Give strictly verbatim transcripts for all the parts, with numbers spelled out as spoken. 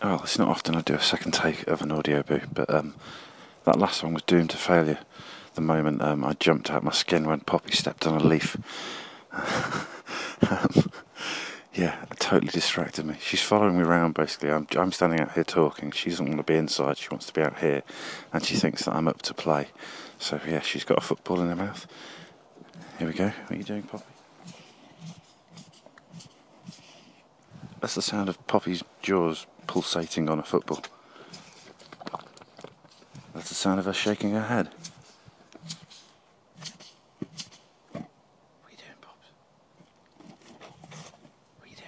well, it's not often I do a second take of an audio boo, but um, that last one was doomed to failure. The moment um, I jumped out my skin when Poppy stepped on a leaf. um, yeah, it totally distracted me. She's following me around basically. I'm, I'm standing out here talking. She doesn't want to be inside. She wants to be out here, and she thinks that I'm up to play. So yeah, she's got a football in her mouth. Here we go. What are you doing, Poppy? That's the sound of Poppy's jaws pulsating on a football. That's the sound of her shaking her head. What are you doing, Pops? What are you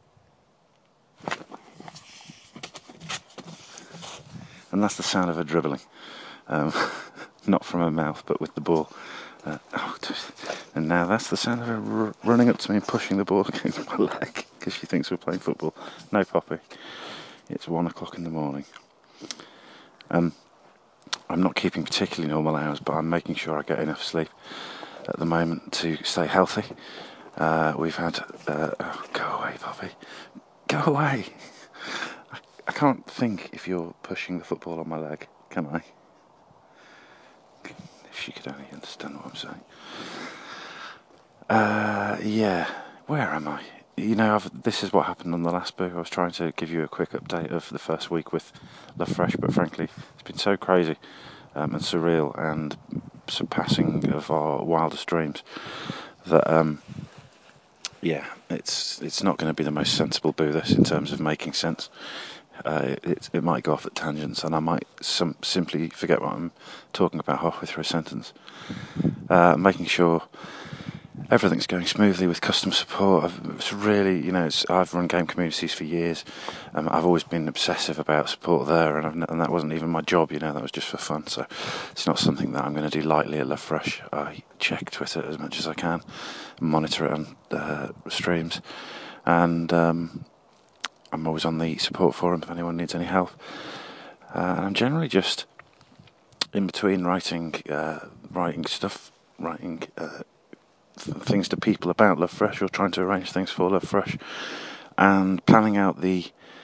doing? And that's the sound of her dribbling. Um, not from her mouth, but with the ball. Uh, oh, and now that's the sound of her r- running up to me and pushing the ball against my leg because she thinks we're playing football. No, Poppy. It's one o'clock in the morning. Um, I'm not keeping particularly normal hours, but I'm making sure I get enough sleep at the moment to stay healthy. Uh, we've had... Uh, oh, go away, Poppy. Go away! I, I can't think if you're pushing the football on my leg, can I? If she could only understand what I'm saying. Uh, yeah. Where am I? You know, I've, this is what happened on the last book. I was trying to give you a quick update of the first week with Love Fresh, but frankly, it's been so crazy um, and surreal and surpassing of our wildest dreams that, um, yeah, it's it's not going to be the most sensible boo this in terms of making sense. Uh, it, it might go off at tangents, and I might some, simply forget what I'm talking about halfway through a sentence. Uh, making sure everything's going smoothly with customer support. I've, it's really, you know, it's, I've run game communities for years. Um, I've always been obsessive about support there, and, I've, and that wasn't even my job, you know, that was just for fun. So it's not something that I'm going to do lightly at Love Fresh. I check Twitter as much as I can, monitor it on uh, streams, and um, I'm always on the support forum if anyone needs any help. Uh, and I'm generally just in between writing, uh, writing stuff, writing uh, th- things to people about Love Fresh, or trying to arrange things for Love Fresh, and planning out the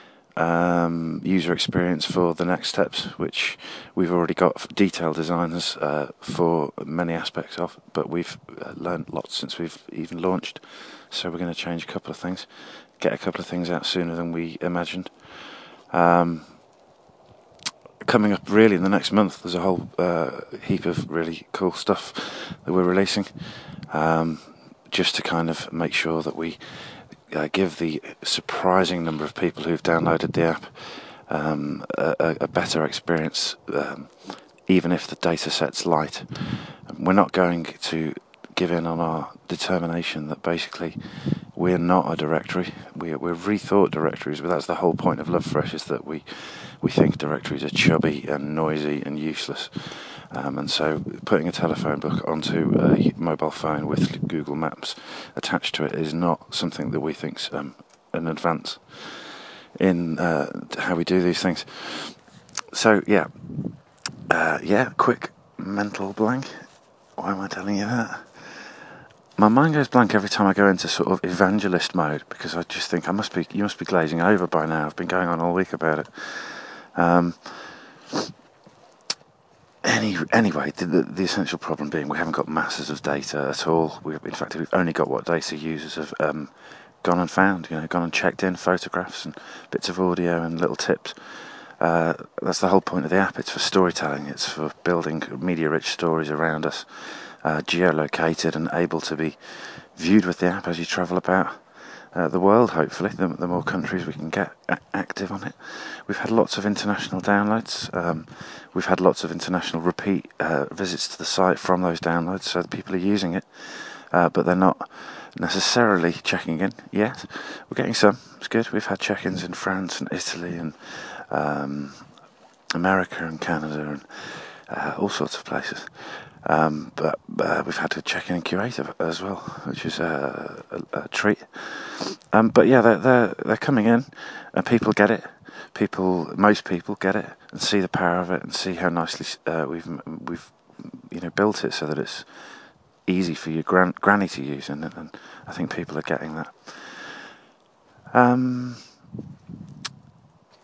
um, user experience for the next steps, which we've already got detailed designs uh, for many aspects of, but we've uh, learned lots since we've even launched. So we're going to change a couple of things, get a couple of things out sooner than we imagined. Um, coming up really in the next month, there's a whole uh, heap of really cool stuff that we're releasing, um, just to kind of make sure that we uh, give the surprising number of people who've downloaded the app um, a, a better experience, um, even if the data set's light. We're not going to give in on our determination that basically we're not a directory. We, we're rethought directories, but that's the whole point of Love Fresh, is that we, we think directories are chubby and noisy and useless. Um, and so putting a telephone book onto a mobile phone with Google Maps attached to it is not something that we think's um, an advance in uh, how we do these things. So, yeah. Uh, yeah, quick mental blank. Why am I telling you that? My mind goes blank every time I go into sort of evangelist mode, because I just think I must be, you must be glazing over by now. I've been going on all week about it. Um, any, anyway, the, the, the essential problem being we haven't got masses of data at all. We, in fact, we've only got what data users have um, gone and found, you know, gone and checked in, photographs and bits of audio and little tips. Uh, that's the whole point of the app. It's for storytelling. It's for building media-rich stories around us, uh, geolocated and able to be viewed with the app as you travel about uh, the world, hopefully. The, the more countries we can get a- active on it. We've had lots of international downloads. Um, we've had lots of international repeat uh, visits to the site from those downloads, so people are using it, uh, but they're not necessarily checking in yet. We're getting some. It's good. We've had check-ins in France and Italy and Um, America and Canada and uh, all sorts of places, um, but uh, we've had to check in and curate as well, which is a, a, a treat. Um, but yeah, they're, they're they're coming in, and people get it. People, most people get it and see the power of it and see how nicely uh, we've we've you know built it so that it's easy for your gran- granny to use, and, and I think people are getting that. Um.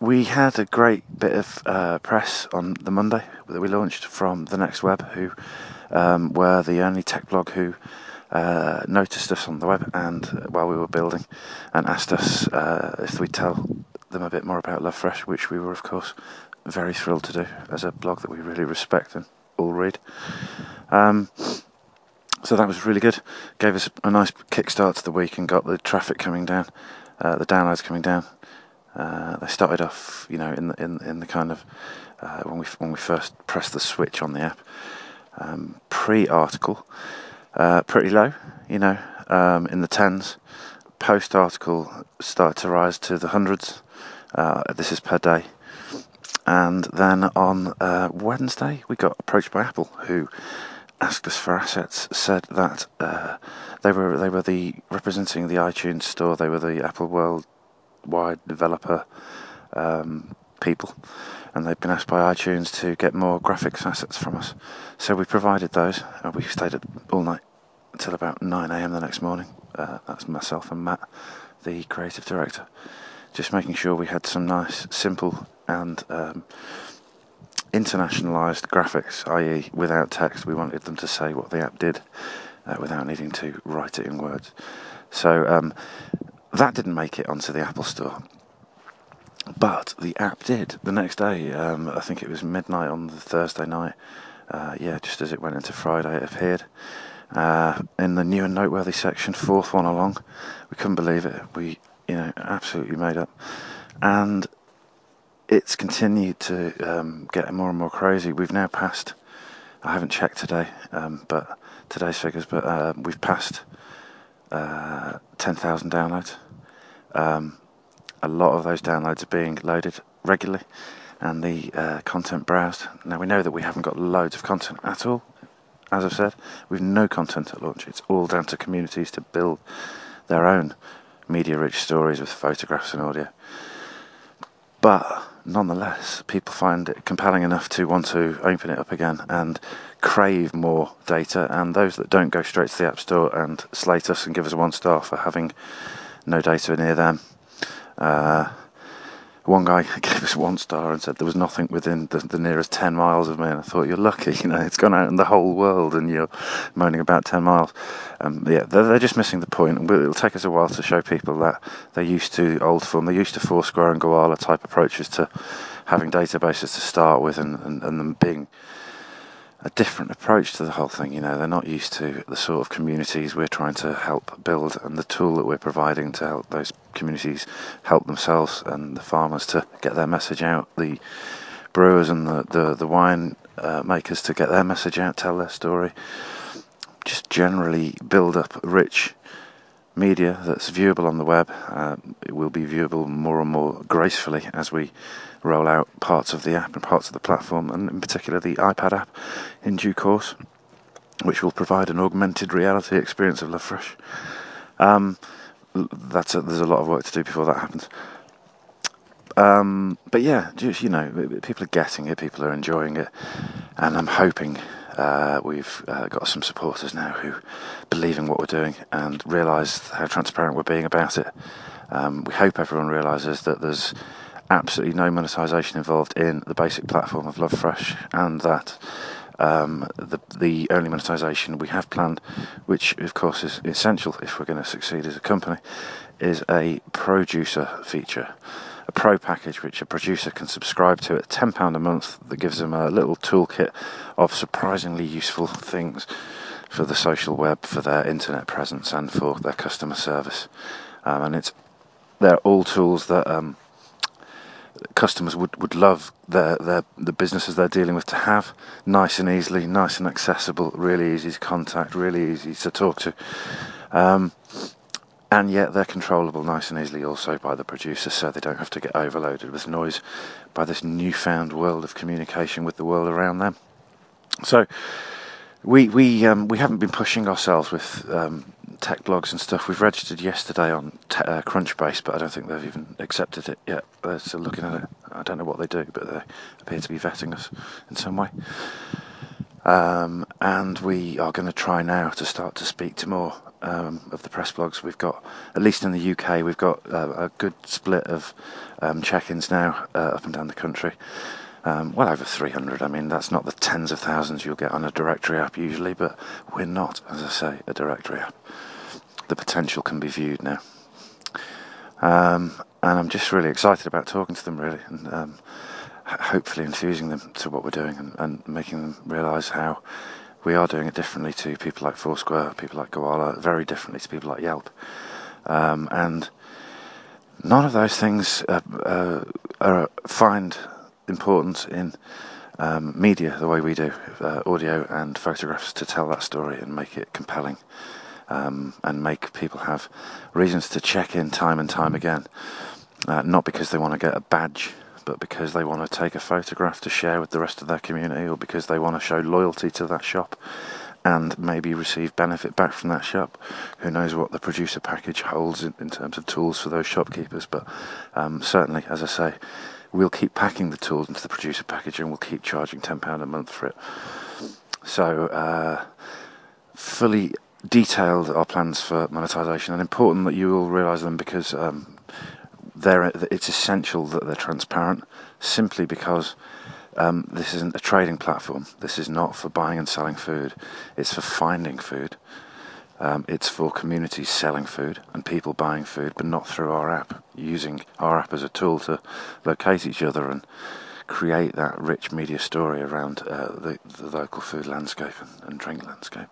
we had a great bit of uh, press on the Monday that we launched from The Next Web, who um, were the only tech blog who uh, noticed us on the web and uh, while we were building, and asked us uh, if we'd tell them a bit more about LoveFresh, which we were, of course, very thrilled to do as a blog that we really respect and all read. Um, so that was really good. Gave us a nice kickstart to the week and got the traffic coming down, uh, the downloads coming down. Uh, they started off, you know, in the in in the kind of uh, when we when we first pressed the switch on the app, um, pre-article, uh, pretty low, you know, um, in the tens. Post-article started to rise to the hundreds. Uh, this is per day. And then on uh, Wednesday, we got approached by Apple, who asked us for assets. Said that uh, they were they were the representing the iTunes store. They were the Apple worldwide developer um, people, and they'd been asked by iTunes to get more graphics assets from us. So we provided those. And we stayed up all night until about nine a.m. the next morning. Uh, that's myself and Matt, the creative director, just making sure we had some nice, simple and um, internationalized graphics, that is without text. We wanted them to say what the app did uh, without needing to write it in words. So um, that didn't make it onto the Apple Store, but the app did the next day. Um, I think it was midnight on the Thursday night. Uh, yeah, just as it went into Friday, it appeared uh, in the new and noteworthy section, fourth one along. We couldn't believe it. We, you know, absolutely made up, and it's continued to um, get more and more crazy. We've now passed, I haven't checked today, um, but today's figures, but uh, we've passed uh, ten thousand downloads. Um, a lot of those downloads are being loaded regularly, and the uh, content browsed. Now, we know that we haven't got loads of content at all. As I've said, we've no content at launch. It's all down to communities to build their own media-rich stories with photographs and audio. But nonetheless, people find it compelling enough to want to open it up again and crave more data. And those that don't go straight to the App Store and slate us and give us a one star for having no data near them. Uh, one guy gave us one star and said there was nothing within the, the nearest ten miles of me. And I thought, you're lucky, you know, it's gone out in the whole world and you're moaning about ten miles. Um, yeah, they're, they're just missing the point. It'll take us a while to show people that they're used to old form, they're used to Foursquare and Gowalla type approaches to having databases to start with, and, and, and them being a different approach to the whole thing. You know, they're not used to the sort of communities we're trying to help build, and the tool that we're providing to help those communities help themselves and the farmers to get their message out, the brewers and the, the, the wine uh, makers to get their message out, tell their story, just generally build up rich media that's viewable on the web. Uh, it will be viewable more and more gracefully as we roll out parts of the app and parts of the platform, and in particular the iPad app in due course, which will provide an augmented reality experience of LoveFresh. Um, that's a, there's a lot of work to do before that happens. Um, but yeah, just, you know, people are getting it, people are enjoying it, and I'm hoping uh, we've uh, got some supporters now who believe in what we're doing and realise how transparent we're being about it. Um, we hope everyone realises that there's absolutely no monetisation involved in the basic platform of LoveFresh, and that um, the the only monetisation we have planned, which of course is essential if we're going to succeed as a company, is a producer feature, a pro package which a producer can subscribe to at ten pounds a month, that gives them a little toolkit of surprisingly useful things for the social web, for their internet presence and for their customer service. Um, and it's they're all tools that um, customers would, would love their, their the businesses they're dealing with to have, nice and easily, nice and accessible, really easy to contact, really easy to talk to. Um, and yet they're controllable nice and easily also by the producer, so they don't have to get overloaded with noise by this newfound world of communication with the world around them. So we we um, we haven't been pushing ourselves with um, tech blogs and stuff. We've registered yesterday on te- uh, Crunchbase, but I don't think they've even accepted it yet. They're still looking at it. I don't know what they do, but they appear to be vetting us in some way. Um, and we are going to try now to start to speak to more um, of the press blogs. We've got, at least in the U K, we've got uh, a good split of um, check-ins now uh, up and down the country. Um, well over three hundred. I mean, that's not the tens of thousands you'll get on a directory app usually, but we're not, as I say, a directory app. The potential can be viewed now. Um, and I'm just really excited about talking to them, really, and um, hopefully infusing them to what we're doing and, and making them realise how we are doing it differently to people like Foursquare, people like Gowalla, very differently to people like Yelp. Um, and none of those things uh, uh, are find important in um, media the way we do, uh, audio and photographs, to tell that story and make it compelling, um, and make people have reasons to check in time and time again, uh, not because they want to get a badge, but because they want to take a photograph to share with the rest of their community, or because they want to show loyalty to that shop and maybe receive benefit back from that shop. Who knows what the producer package holds in, in terms of tools for those shopkeepers, but um, certainly, as I say, we'll keep packing the tools into the producer package and we'll keep charging ten pounds a month for it. So, uh, fully detailed our plans for monetisation, and important that you all realise them, because um, they're, it's essential that they're transparent, simply because um, this isn't a trading platform. This is not for buying and selling food. It's for finding food. Um, it's for communities selling food and people buying food, but not through our app, using our app as a tool to locate each other and create that rich media story around uh, the, the local food landscape and, and drink landscape.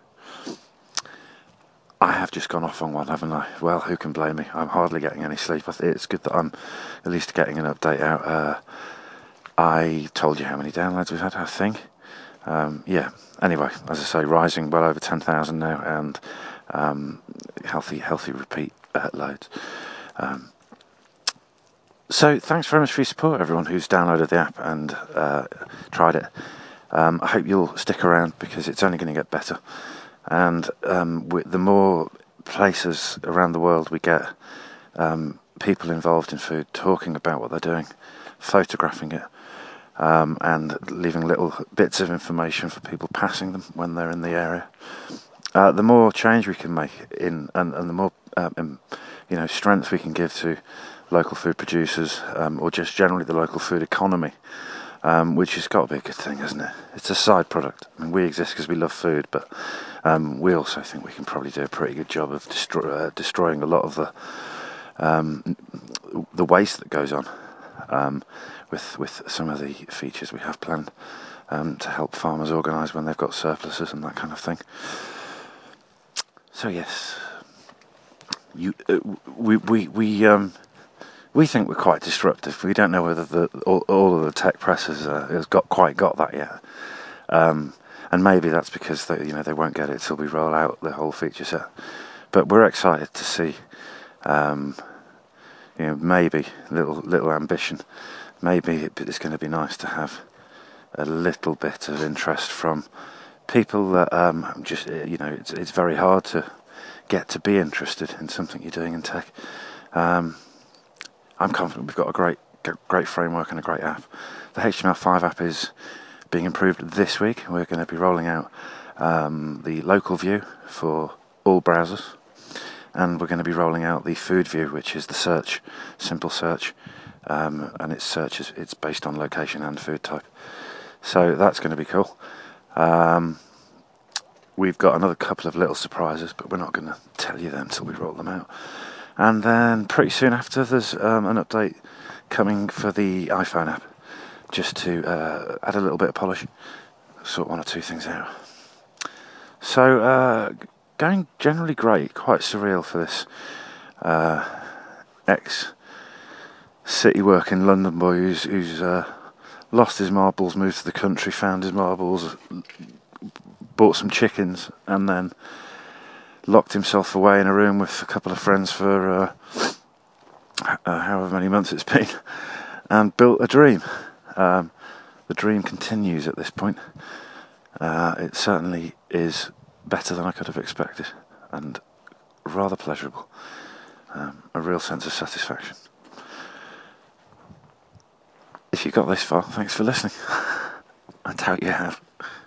I have just gone off on one, haven't I? Well, who can blame me? I'm hardly getting any sleep. I think it's good that I'm at least getting an update out. Uh, I told you how many downloads we've had, I think. Um, yeah, anyway, as I say, rising well over ten thousand now, and um, healthy, healthy repeat uh, loads. Um, so thanks very much for your support, everyone who's downloaded the app and uh, tried it. Um, I hope you'll stick around, because it's only going to get better. And um, with the more places around the world we get, um, people involved in food talking about what they're doing, photographing it, um, and leaving little bits of information for people passing them when they're in the area, uh, the more change we can make in, and, and the more um, in, you know, strength we can give to local food producers, um, or just generally the local food economy. Um, which has got to be a good thing, hasn't it? It's a side product. I mean, we exist because we love food, but um, we also think we can probably do a pretty good job of destroy, uh, destroying a lot of the um, the waste that goes on um, with with some of the features we have planned um, to help farmers organise when they've got surpluses and that kind of thing. So yes, you uh, we we we um. We think we're quite disruptive. We don't know whether the all, all of the tech press has, uh, has got quite got that yet, um, and maybe that's because they, you know, they won't get it till we roll out the whole feature set. But we're excited to see, um, you know, maybe little little ambition. Maybe it's going to be nice to have a little bit of interest from people that um, just, you know, it's it's very hard to get to be interested in something you're doing in tech. Um, I'm confident we've got a great great framework and a great app. The H T M L five app is being improved this week. We're going to be rolling out um, the local view for all browsers, and we're going to be rolling out the food view, which is the search, simple search, um, and its search is it's based on location and food type. So that's going to be cool. Um, we've got another couple of little surprises, but we're not going to tell you them until we roll them out. And then pretty soon after, there's um, an update coming for the iPhone app, just to uh, add a little bit of polish, sort one or two things out. So, uh, going generally great, quite surreal for this uh, ex-city working London boy who's, who's uh, lost his marbles, moved to the country, found his marbles, bought some chickens, and then locked himself away in a room with a couple of friends for uh, uh, however many months it's been, and built a dream. Um, the dream continues at this point. Uh, it certainly is better than I could have expected, and rather pleasurable. Um, a real sense of satisfaction. If you got this far, thanks for listening. I doubt you have.